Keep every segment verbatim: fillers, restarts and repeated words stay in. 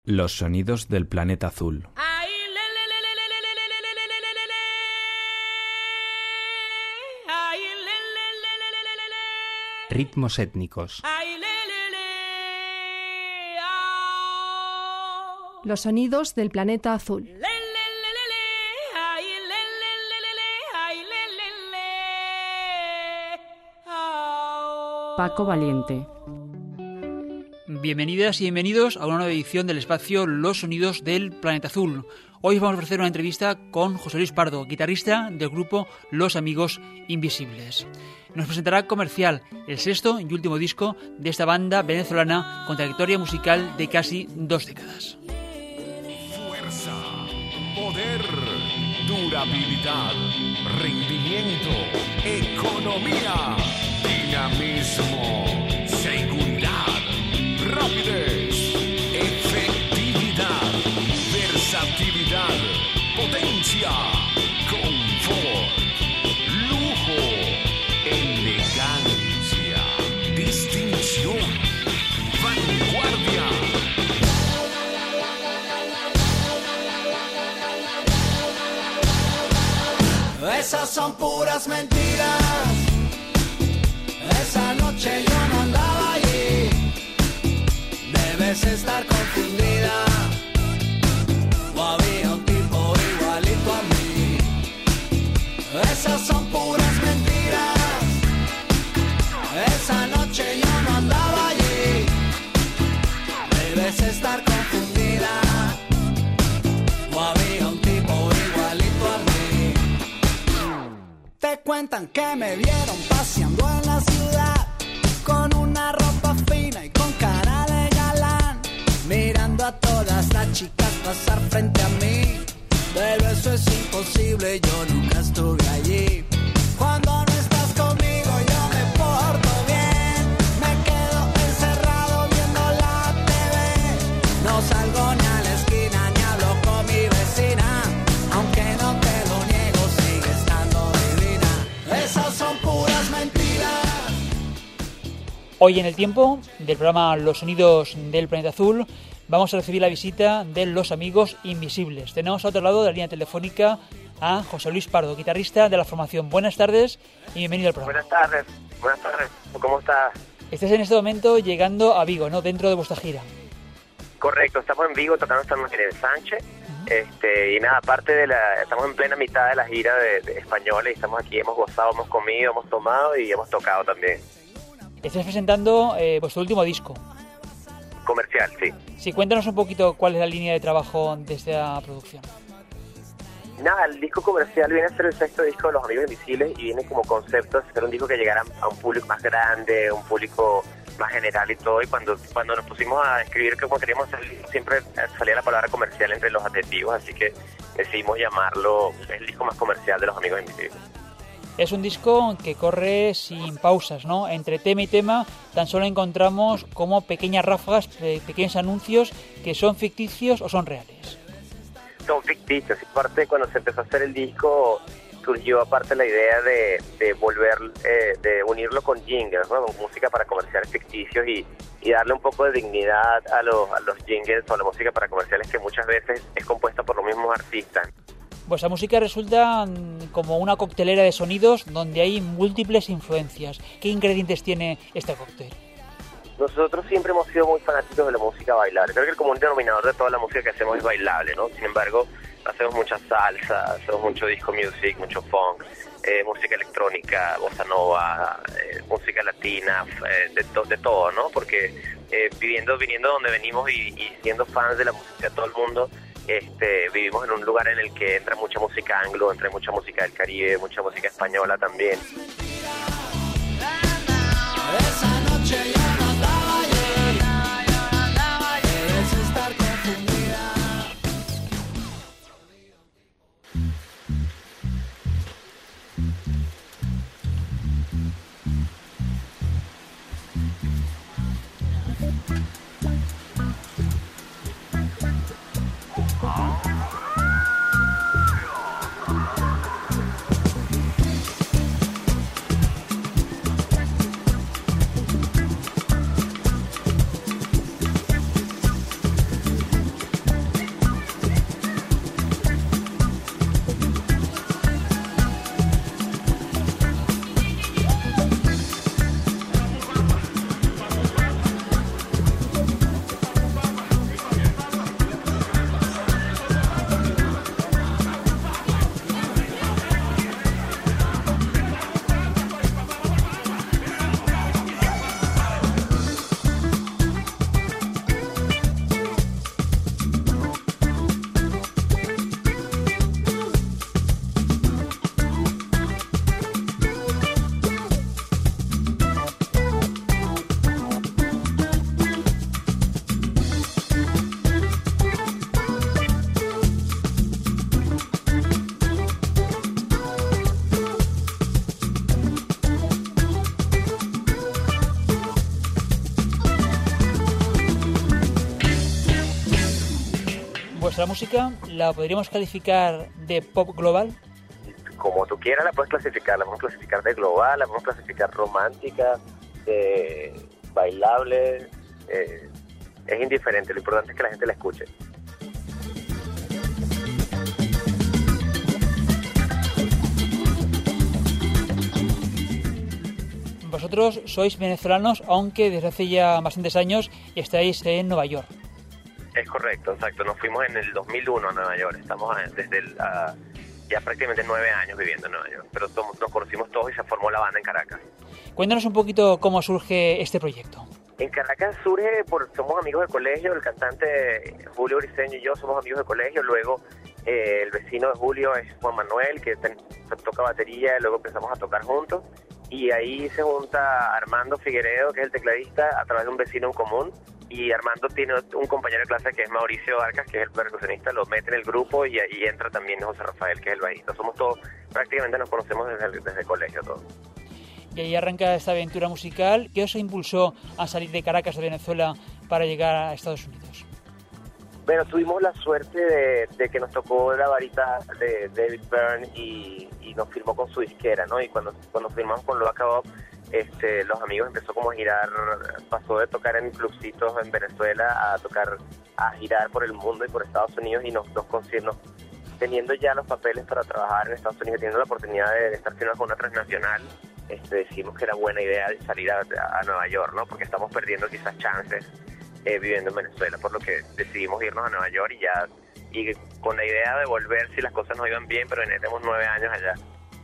Los sonidos del planeta azul. Ritmos étnicos. Los sonidos del planeta azul. Paco Valiente. Bienvenidas y bienvenidos a una nueva edición del espacio Los Sonidos del Planeta Azul. Hoy vamos a ofrecer una entrevista con José Luis Pardo, guitarrista del grupo Los Amigos Invisibles. Nos presentará Comercial, el sexto y último disco de esta banda venezolana con trayectoria musical de casi dos décadas. Fuerza, poder, durabilidad, rendimiento, economía, dinamismo, seguridad, rapidez, efectividad, versatilidad, potencia, confort, lujo, elegancia, distinción, vanguardia. Esas son puras mentiras. Esa noche yo no andaba allí. Debes estar confundida. O había un tipo igualito a mí. Esas son puras mentiras. Esa noche yo no andaba allí. Debes estar confundida. O había un tipo igualito a mí. Te cuentan que me vieron paseando en la ciudad con una ropa fina y con cara de galán, mirando a todas las chicas pasar frente a mí. Pero eso es imposible, yo nunca estuve allí. Cuando no estás conmigo yo me porto bien, me quedo encerrado viendo la T V. No salgo ni a la esquina ni hablo con mi vecina, aunque no te lo niego, sigue estando divina. Esas son puras mentiras. Hoy en el tiempo del programa Los Sonidos del Planeta Azul vamos a recibir la visita de Los Amigos Invisibles. Tenemos a otro lado de la línea telefónica a José Luis Pardo, guitarrista de la formación. Buenas tardes y bienvenido al programa. Buenas tardes, buenas tardes. ¿Cómo estás? Estás en este momento llegando a Vigo, ¿no? Dentro de vuestra gira. Correcto, estamos en Vigo tocando, estamos en el Sánchez. Uh-huh. Este, y nada, aparte de la, estamos en plena mitad de la gira de, de española y estamos aquí, hemos gozado, hemos comido, hemos tomado y hemos tocado también. Estás presentando eh, vuestro último disco. Comercial, sí. Sí, cuéntanos un poquito cuál es la línea de trabajo de esta producción. Nada, el disco Comercial viene a ser el sexto disco de Los Amigos Invisibles y viene como concepto de ser un disco que llegara a un público más grande, un público más general y todo. Y cuando cuando nos pusimos a escribir cómo queríamos hacer el disco, siempre salía la palabra comercial entre los adjetivos, así que decidimos llamarlo el disco más comercial de Los Amigos Invisibles. Es un disco que corre sin pausas, ¿no? Entre tema y tema tan solo encontramos como pequeñas ráfagas, pequeños anuncios que son ficticios o son reales. Son ficticios. Y aparte, cuando se empezó a hacer el disco, surgió aparte la idea de, de volver, eh, de unirlo con jingles, ¿no? Con música para comerciales ficticios y, y darle un poco de dignidad a los, a los jingles o a la música para comerciales que muchas veces es compuesta por los mismos artistas. Vuestra música resulta como una coctelera de sonidos donde hay múltiples influencias. ¿Qué ingredientes tiene este cóctel? Nosotros siempre hemos sido muy fanáticos de la música bailable. Creo que el común denominador de toda la música que hacemos es bailable, ¿no? Sin embargo, hacemos mucha salsa, hacemos mucho disco music, mucho funk, eh, música electrónica, bossa nova, eh, música latina, eh, de, to- de todo, ¿no? Porque eh, viviendo, viniendo donde venimos y, y siendo fans de la música de todo el mundo, Este, vivimos en un lugar en el que entra mucha música anglo, entra mucha música del Caribe, mucha música española también. Esa noche yo no andaba allí. Debes estar confundida. ¿Vuestra música la podríamos calificar de pop global? Como tú quieras la puedes clasificar, la podemos clasificar de global, la podemos clasificar romántica, de bailable, eh, es indiferente, lo importante es que la gente la escuche. Vosotros sois venezolanos, aunque desde hace ya bastantes años estáis en Nueva York. Es correcto, exacto. Nos fuimos en el dos mil uno a Nueva York. Estamos desde el, uh, ya prácticamente nueve años viviendo en Nueva York. Pero somos, nos conocimos todos y se formó la banda en Caracas. Cuéntanos un poquito cómo surge este proyecto. En Caracas surge por somos amigos de colegio. El cantante Julio Briceño y yo somos amigos de colegio. Luego eh, el vecino de Julio es Juan Manuel, que ten, toca batería. Y luego empezamos a tocar juntos. Y ahí se junta Armando Figueredo, que es el tecladista, a través de un vecino en común. Y Armando tiene un compañero de clase que es Mauricio Arcas, que es el percusionista, lo mete en el grupo y ahí entra también José Rafael, que es el bajista. Somos todos, prácticamente nos conocemos desde el, desde el colegio todos. Y ahí arranca esta aventura musical. ¿Qué os impulsó a salir de Caracas, de Venezuela, para llegar a Estados Unidos? Bueno, tuvimos la suerte de, de que nos tocó la varita de David Byrne y, y nos firmó con su disquera, ¿no? Y cuando, cuando firmamos con Loaca Bob, este, los amigos empezó como a girar, pasó de tocar en clubcitos en Venezuela a tocar, a girar por el mundo y por Estados Unidos y nos, nos consiguieron, teniendo ya los papeles para trabajar en Estados Unidos, teniendo la oportunidad de, de estar firmados con una transnacional, este, decidimos que era buena idea salir a, a Nueva York, ¿no? Porque estamos perdiendo quizás chances eh, viviendo en Venezuela, por lo que decidimos irnos a Nueva York y ya, y con la idea de volver si las cosas nos iban bien, pero tenemos nueve años allá.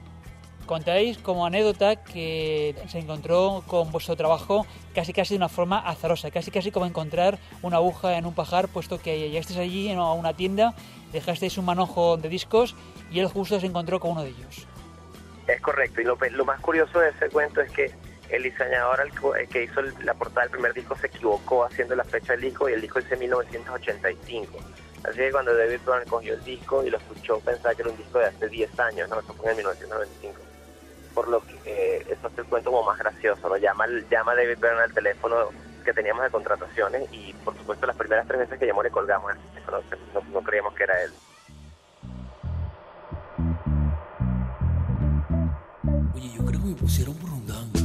Contáis como anécdota que se encontró con vuestro trabajo casi casi de una forma azarosa, casi casi como encontrar una aguja en un pajar, puesto que llegasteis allí a una tienda, dejasteis un manojo de discos y él justo se encontró con uno de ellos. Es correcto, y lo, lo más curioso de ese cuento es que el diseñador el que hizo la portada del primer disco se equivocó haciendo la fecha del disco y el disco dice mil novecientos ochenta y cinco. Así que cuando David Byrne cogió el disco y lo escuchó pensaba que era un disco de hace diez años, no, eso fue en mil novecientos noventa y cinco. Por lo que eh, eso hace el cuento como más gracioso, ¿no? Llama, llama a David Byrne al teléfono que teníamos de contrataciones y por supuesto las primeras tres veces que llamó le colgamos el teléfono, no, no creíamos que era él. Oye, yo creo que me pusieron burundanga.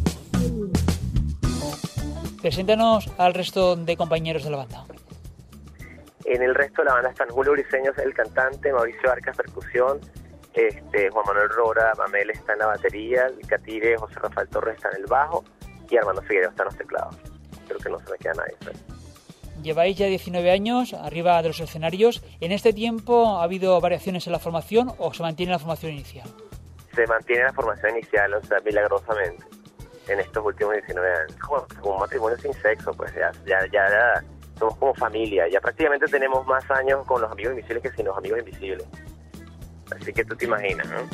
Preséntanos al resto de compañeros de la banda. En el resto de la banda están Julio Briceño, el cantante, Mauricio Arcas, percusión, este, Juan Manuel Rora, Mamel está en la batería, el Catire, José Rafael Torres está en el bajo y Armando Figueroa está en los teclados. Creo que no se me queda nadie. ¿Pero? Lleváis ya diecinueve años arriba de los escenarios. ¿En este tiempo ha habido variaciones en la formación o se mantiene la formación inicial? Se mantiene la formación inicial, o sea, milagrosamente, en estos últimos diecinueve años. Como, como un matrimonio sin sexo, pues ya, ya, ya, ya somos como familia. Ya prácticamente tenemos más años con los amigos invisibles que sin los amigos invisibles. Así que tú te imaginas, ¿no?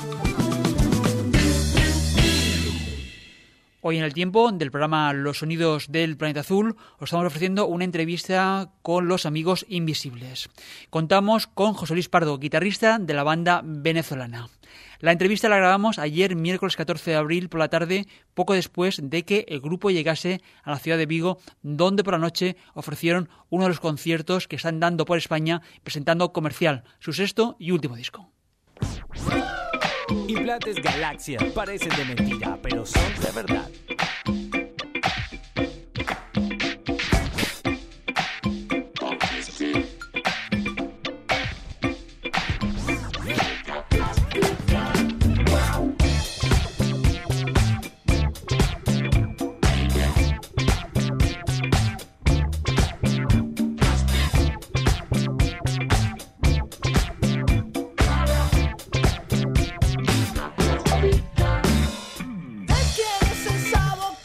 Hoy en el tiempo del programa Los Sonidos del Planeta Azul os estamos ofreciendo una entrevista con los amigos invisibles. Contamos con José Luis Pardo, guitarrista de la banda venezolana. La entrevista la grabamos ayer, miércoles catorce de abril por la tarde, poco después de que el grupo llegase a la ciudad de Vigo, donde por la noche ofrecieron uno de los conciertos que están dando por España, presentando Comercial, su sexto y último disco. Implantes Galaxia parecen de mentira, pero son de verdad. ¿Qué quieres esa boca?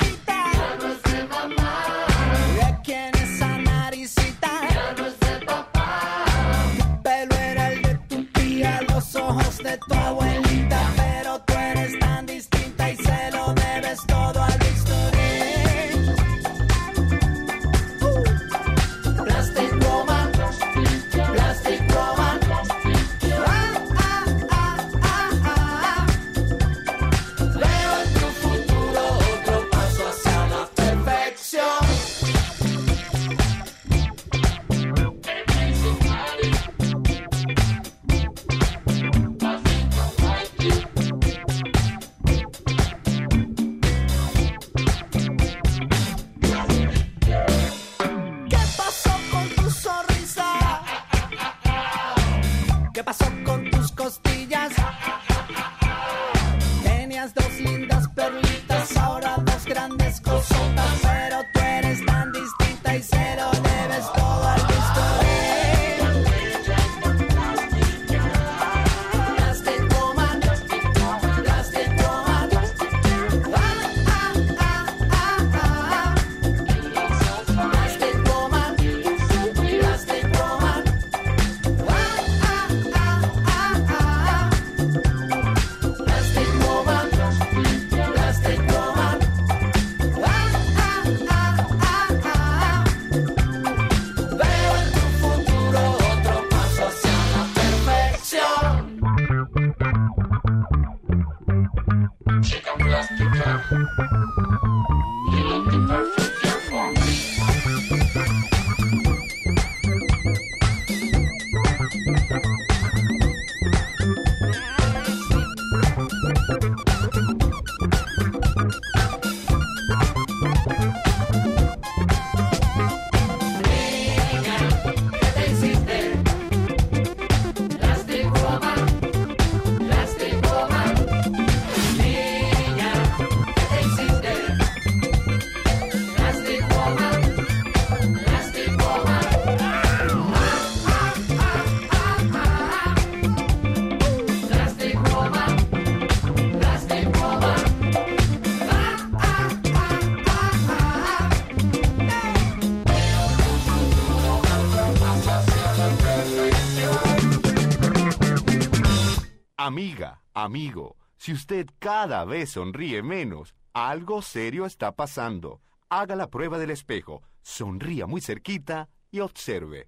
Amiga, amigo, si usted cada vez sonríe menos, algo serio está pasando. Haga la prueba del espejo, sonría muy cerquita y observe.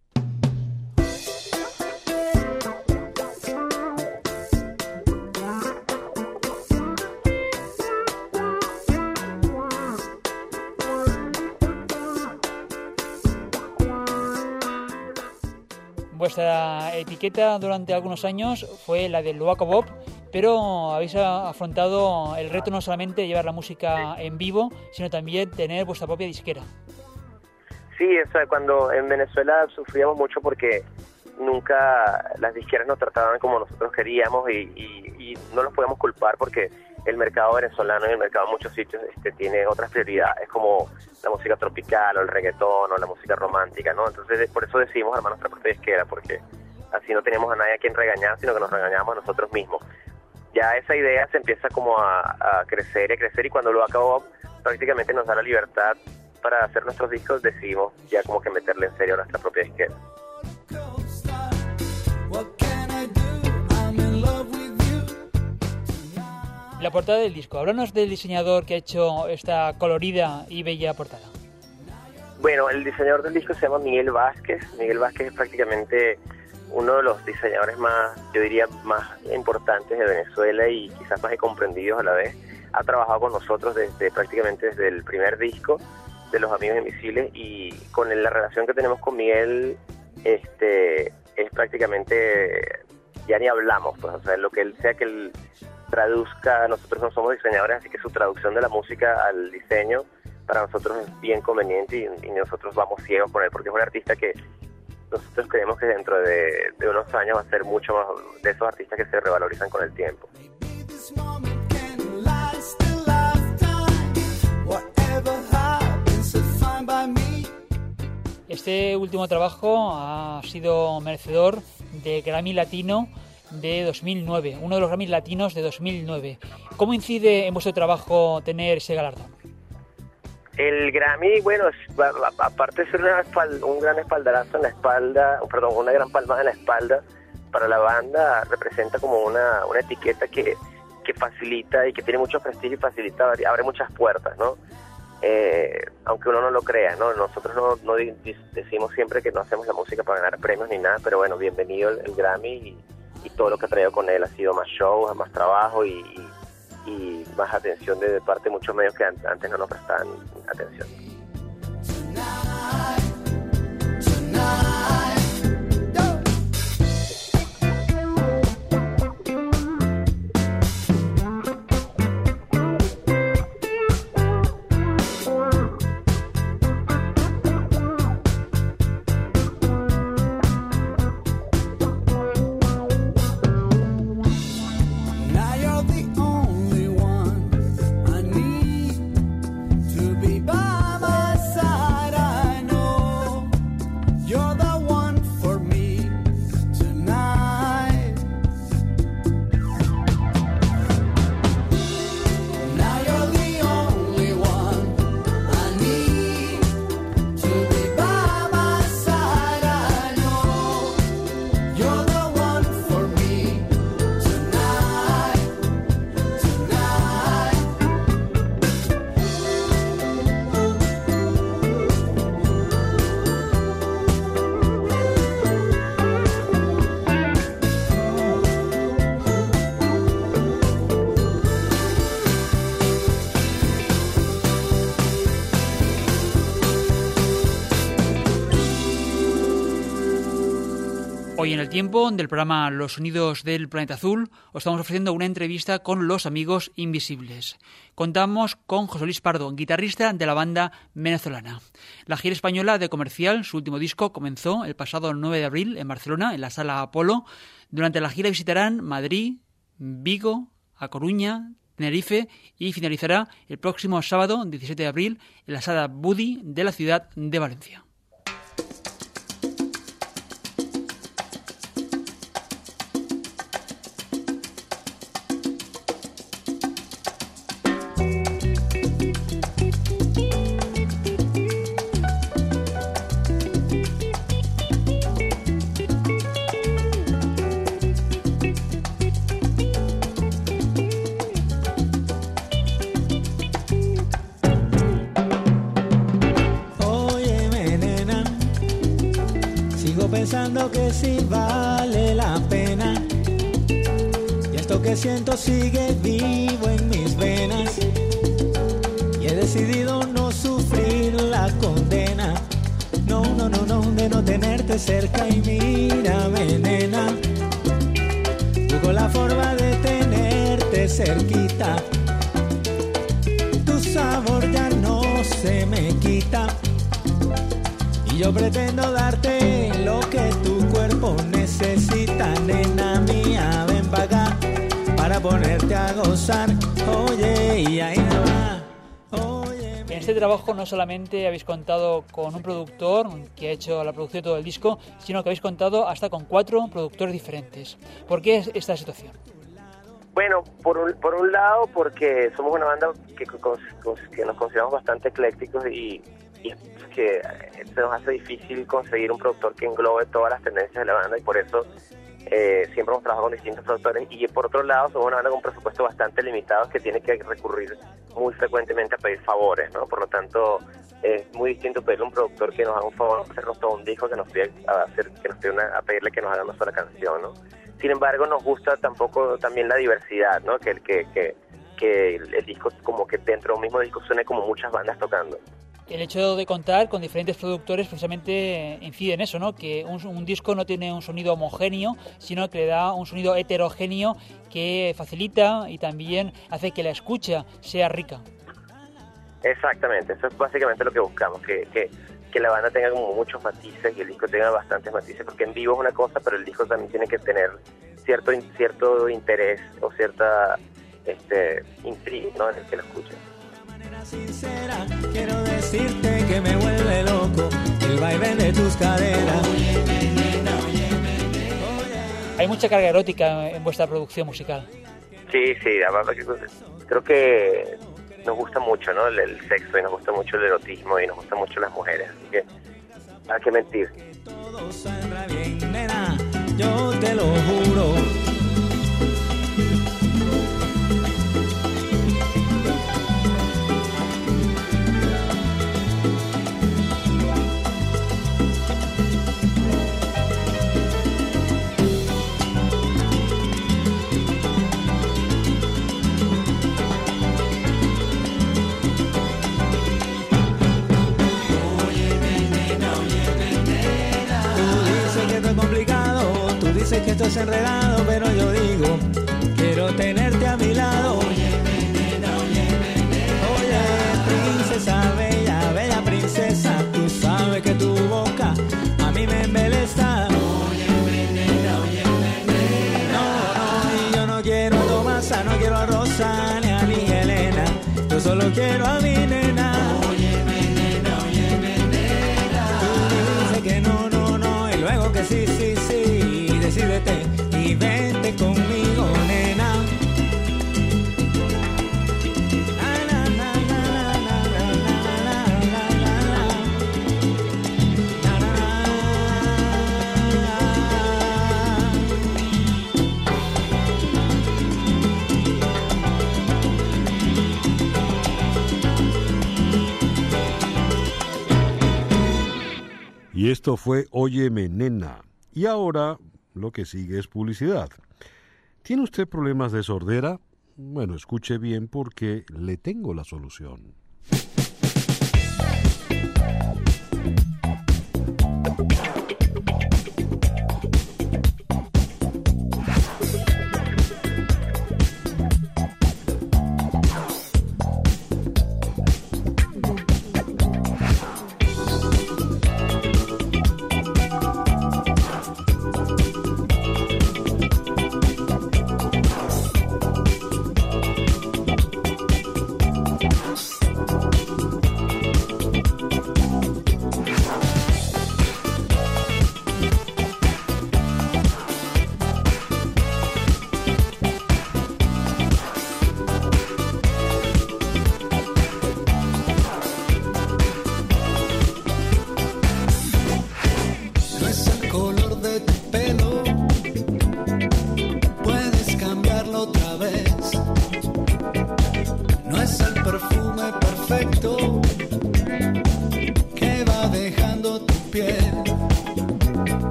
Vuestra etiqueta durante algunos años fue la del Loaco Bob, pero habéis afrontado el reto no solamente de llevar la música en vivo, sino también tener vuestra propia disquera. Sí, o sea, cuando en Venezuela sufríamos mucho porque nunca las disqueras nos trataban como nosotros queríamos y, y, y no los podíamos culpar porque el mercado venezolano y el mercado en muchos sitios este, tiene otras prioridades como la música tropical o el reggaetón o la música romántica, ¿no? Entonces por eso decidimos armar nuestra propia disquera, porque así no teníamos a nadie a quien regañar, sino que nos regañábamos a nosotros mismos. Ya esa idea se empieza como a, a crecer y a crecer, y cuando lo acabó prácticamente nos da la libertad para hacer nuestros discos, decidimos ya como que meterle en serio a nuestra propia disquera. La portada del disco, háblanos del diseñador que ha hecho esta colorida y bella portada. Bueno, el diseñador del disco se llama Miguel Vázquez. Miguel Vázquez es prácticamente uno de los diseñadores más, yo diría, más importantes de Venezuela y quizás más incomprendidos a la vez. Ha trabajado con nosotros desde prácticamente desde el primer disco de Los Amigos Invisibles, y con la relación que tenemos con Miguel este es prácticamente, ya ni hablamos, pues, o sea, lo que él sea que él traduzca, nosotros no somos diseñadores, así que su traducción de la música al diseño para nosotros es bien conveniente, y, y nosotros vamos ciegos con él, porque es un artista que nosotros creemos que dentro de, de unos años va a ser mucho más de esos artistas que se revalorizan con el tiempo. Este último trabajo ha sido merecedor de Grammy Latino de dos mil nueve, uno de los Grammys latinos de dos mil nueve. ¿Cómo incide en vuestro trabajo tener ese galardón? El Grammy, bueno, aparte de ser una espalda, un gran espaldarazo en la espalda, perdón, una gran palmada en la espalda para la banda, representa como una, una etiqueta que, que facilita y que tiene mucho prestigio y facilita, abre muchas puertas, ¿no? Eh, aunque uno no lo crea, ¿no? Nosotros no, no decimos siempre que no hacemos la música para ganar premios ni nada, pero bueno, bienvenido el, el Grammy, y, y todo lo que ha traído con él ha sido más show, más trabajo y, y y más atención de parte de muchos medios que antes no nos prestaban atención. Hoy en el tiempo del programa Los Sonidos del Planeta Azul os estamos ofreciendo una entrevista con Los Amigos Invisibles. Contamos con José Luis Pardo, guitarrista de la banda venezolana. La gira española de Comercial, su último disco, comenzó el pasado nueve de abril en Barcelona, en la Sala Apolo. Durante la gira visitarán Madrid, Vigo, A Coruña, Tenerife y finalizará el próximo sábado, diecisiete de abril, en la Sala Budi de la ciudad de Valencia. Sigo pensando que sí vale la pena. Y esto que siento sigue vivo en mis venas. Y he decidido no sufrir la condena. No, no, no, no, de no tenerte cerca. Y mírame, nena, busco la forma de tenerte cerquita. Tu sabor ya no se me quita. Y yo pretendo darte lo que tu cuerpo necesita. Nena mía, ven pa' acá para ponerte a gozar. Oye, y ahí va. Oye, en este trabajo no solamente habéis contado con un productor que ha hecho la producción de todo el disco, sino que habéis contado hasta con cuatro productores diferentes. ¿Por qué es esta situación? Bueno, por un, por un lado porque somos una banda que, que nos consideramos bastante eclécticos y, y que se nos hace difícil conseguir un productor que englobe todas las tendencias de la banda y por eso eh, siempre hemos trabajado con distintos productores. Y por otro lado somos una banda con un presupuesto bastante limitado que tiene que recurrir muy frecuentemente a pedir favores, ¿no? Por lo tanto es muy distinto pedirle a un productor que nos haga un favor, hacernos todo un disco, que nos pida a, hacer, que nos pida una, a pedirle que nos haga una sola canción, ¿no? Sin embargo, nos gusta tampoco también la diversidad, ¿no? Que, que, que, que el, el disco, como que dentro de un mismo disco suene como muchas bandas tocando. El hecho de contar con diferentes productores precisamente incide en eso, ¿no? Que un, un disco no tiene un sonido homogéneo, sino que le da un sonido heterogéneo que facilita y también hace que la escucha sea rica. Exactamente, eso es básicamente lo que buscamos, que, que, que la banda tenga como muchos matices y el disco tenga bastantes matices, porque en vivo es una cosa, pero el disco también tiene que tener cierto cierto interés o cierta este intriga, ¿no? En el que lo escuchen. Sincera, quiero decirte que me vuelve loco el baile de tus caderas. Hay mucha carga erótica en vuestra producción musical. Sí, sí, creo que nos gusta mucho, ¿no? El, el sexo y nos gusta mucho el erotismo y nos gustan mucho las mujeres, así que hay que mentir. Todo saldrá bien, nena, yo te lo juro. Dices que esto es enredado, pero yo digo, quiero tenerte a mi lado. Oye, venena, oye, venena. Oye, princesa, bella, bella princesa, tú sabes que tu boca a mí me embeleza. Oye, venena, oye, venena. No, no, y yo no quiero a Tomasa, no quiero a Rosa, ni a ni Elena, yo solo quiero a mi nena. Oye, venena, oye, venena. Tú dices que no, no, no, y luego que sí, sí, sí. Decídete y vente conmigo, nena. Y esto fue Óyeme, nena. Y ahora lo que sigue es publicidad. ¿Tiene usted problemas de sordera? Bueno, escuche bien porque le tengo la solución.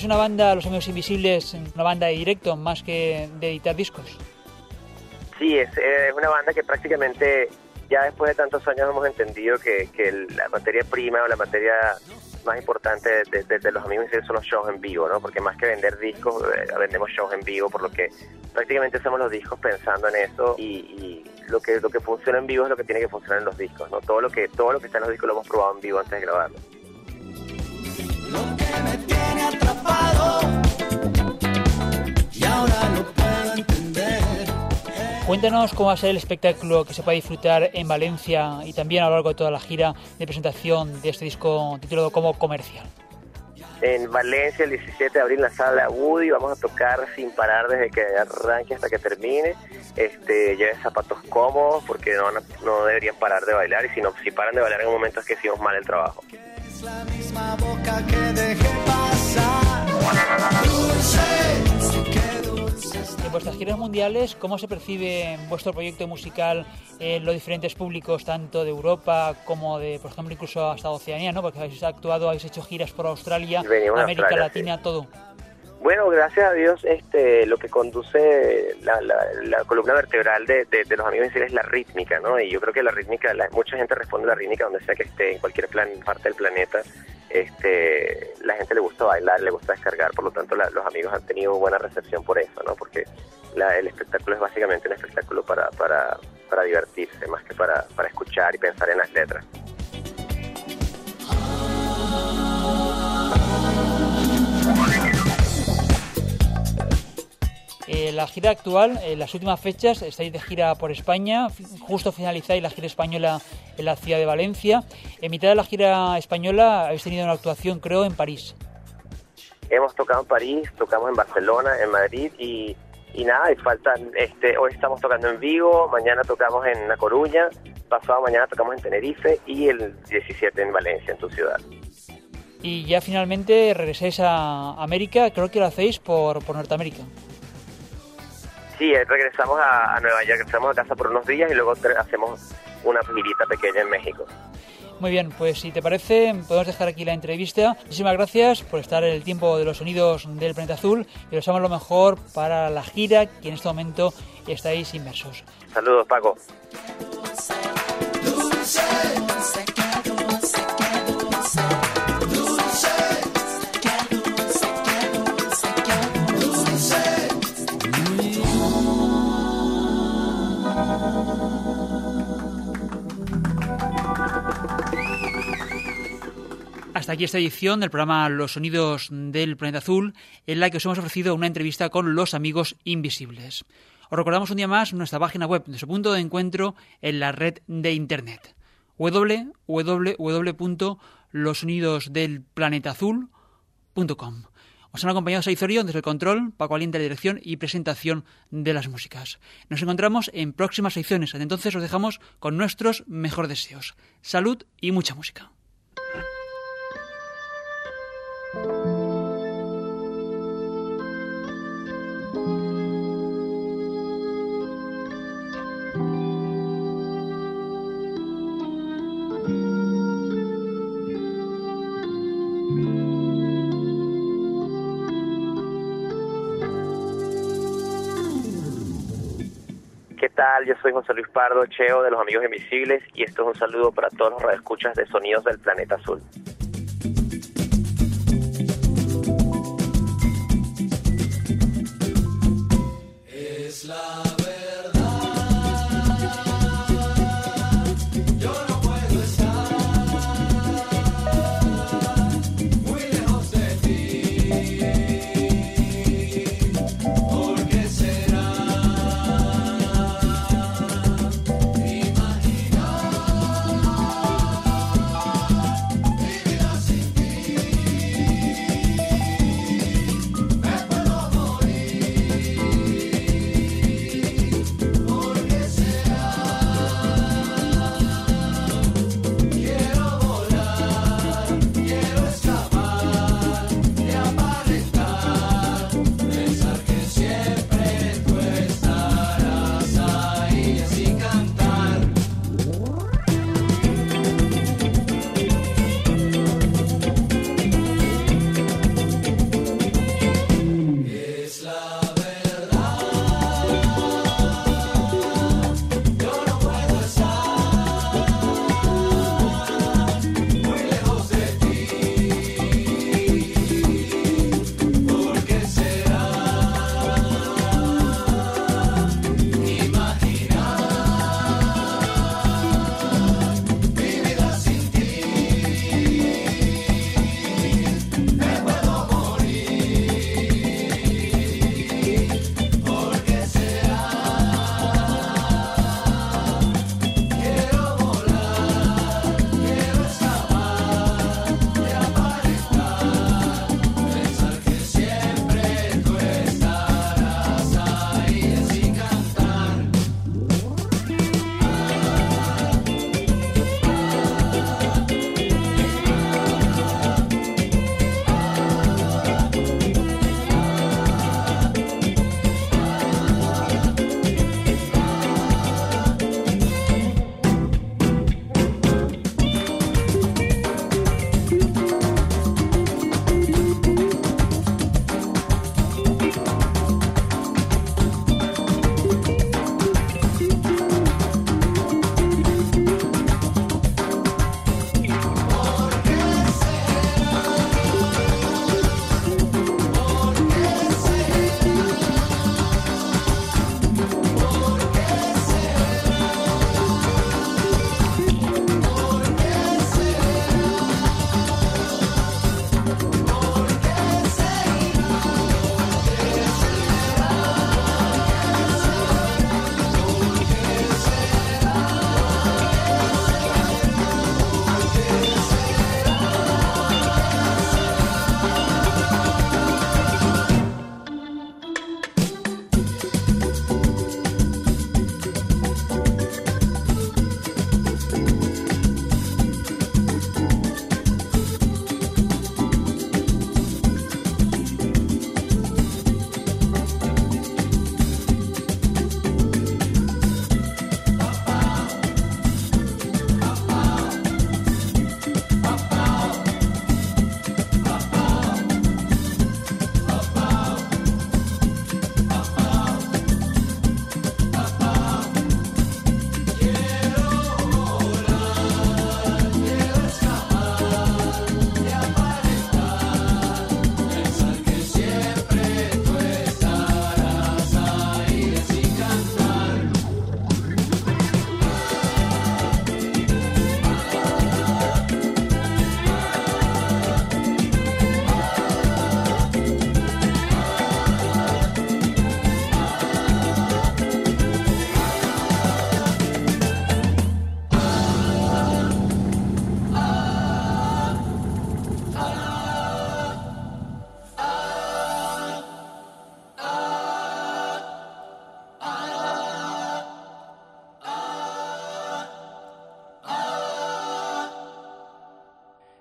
una banda, Los Amigos Invisibles, una banda de directo más que de editar discos? Sí, es, es una banda que prácticamente ya después de tantos años hemos entendido que, que la materia prima o la materia más importante de, de, de Los Amigos Invisibles son los shows en vivo, ¿no? Porque más que vender discos, eh, vendemos shows en vivo, por lo que prácticamente hacemos los discos pensando en eso y, y lo que lo que funciona en vivo es lo que tiene que funcionar en los discos, ¿no? Todo lo que todo lo que está en los discos lo hemos probado en vivo antes de grabarlo. Lo que me tiene atrapado y ahora lo puedo entender. Cuéntanos cómo va a ser el espectáculo que se puede disfrutar en Valencia y también a lo largo de toda la gira de presentación de este disco titulado como Comercial. En Valencia el diecisiete de abril en la sala Woody vamos a tocar sin parar desde que arranque hasta que termine. Este, lleven zapatos cómodos porque no, no deberían parar de bailar y si no si paran de bailar en un momento es que hicimos mal el trabajo. Es la misma boca que dejé pasar. Dulce, qué dulce está. En vuestras giras mundiales, ¿cómo se percibe vuestro proyecto musical en los diferentes públicos, tanto de Europa como de, por ejemplo, incluso hasta Oceanía, ¿no? Porque habéis actuado, habéis hecho giras por Australia, Venimos América Australia, Latina, sí. todo. Bueno, gracias a Dios, este, lo que conduce la, la, la columna vertebral de, de, de Los Amigos Invisibles es la rítmica, ¿no? Y yo creo que la rítmica, la, mucha gente responde a la rítmica donde sea que esté, en cualquier plan, parte del planeta. Este, la gente le gusta bailar, le gusta descargar, por lo tanto la, los amigos han tenido buena recepción por eso, ¿no? Porque la, el espectáculo es básicamente un espectáculo para, para, para divertirse, más que para, para escuchar y pensar en las letras. Eh, la gira actual, en las últimas fechas, estáis de gira por España, justo finalizáis la gira española en la ciudad de Valencia. En mitad de la gira española habéis tenido una actuación, creo, en París. Hemos tocado en París, tocamos en Barcelona, en Madrid y, y nada, y faltan, este, hoy estamos tocando en Vigo, mañana tocamos en La Coruña, pasado mañana tocamos en Tenerife y el diecisiete en Valencia, en tu ciudad. Y ya finalmente regresáis a América, creo que lo hacéis por, por Norteamérica. Sí, regresamos a, a Nueva York, regresamos a casa por unos días y luego hacemos una girita pequeña en México. Muy bien, pues si te parece, podemos dejar aquí la entrevista. Muchísimas gracias por estar en el tiempo de los sonidos del Planeta Azul y os deseamos lo mejor para la gira que en este momento estáis inmersos. Saludos, Paco. Hasta aquí esta edición del programa Los Sonidos del Planeta Azul, en la que os hemos ofrecido una entrevista con Los Amigos Invisibles. Os recordamos un día más nuestra página web, nuestro punto de encuentro en la red de Internet, doble u doble u doble u punto los sonidos del planeta azul punto com. Os han acompañado Saiz Orión desde el control, Paco Aliente la dirección y presentación de las músicas. Nos encontramos en próximas ediciones. Hasta entonces os dejamos con nuestros mejores deseos. Salud y mucha música. ¿Qué tal? Yo soy José Luis Pardo, Cheo de Los Amigos Invisibles y esto es un saludo para todos los radioescuchas de Sonidos del Planeta Azul. Es la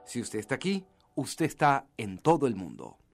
Si usted está aquí, usted está en todo el mundo.